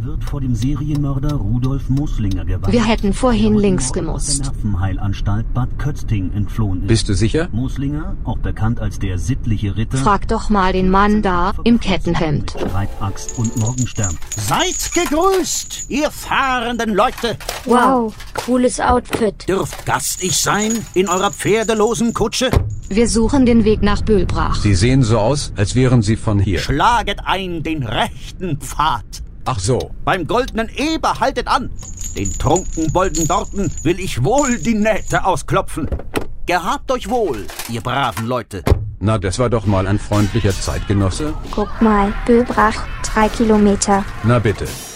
wird vor dem Serienmörder Rudolf Muslinger gewarnt. Wir hätten vorhin links Aus der gemusst. Nervenheilanstalt Bad Kötzting entflohen ist. Bist du sicher? Muslinger, auch bekannt als der sittliche Ritter... Frag doch mal den Mann da im Kettenhemd. Streitaxt und Morgenstern. Seid gegrüßt, ihr fahrenden Leute. Wow, cooles Outfit. Dürft gastig sein in eurer pferdelosen Kutsche? Wir suchen den Weg nach Böhlbrach. Sie sehen so aus, als wären Sie von hier. Schlaget ein den rechten Pfad. Ach so. Beim goldenen Eber haltet an. Den Trunkenbolden dorten will ich wohl die Nähte ausklopfen. Gehabt euch wohl, ihr braven Leute. Na, das war doch mal ein freundlicher Zeitgenosse. Guck mal, Böhlbrach, 3 Kilometer. Na bitte.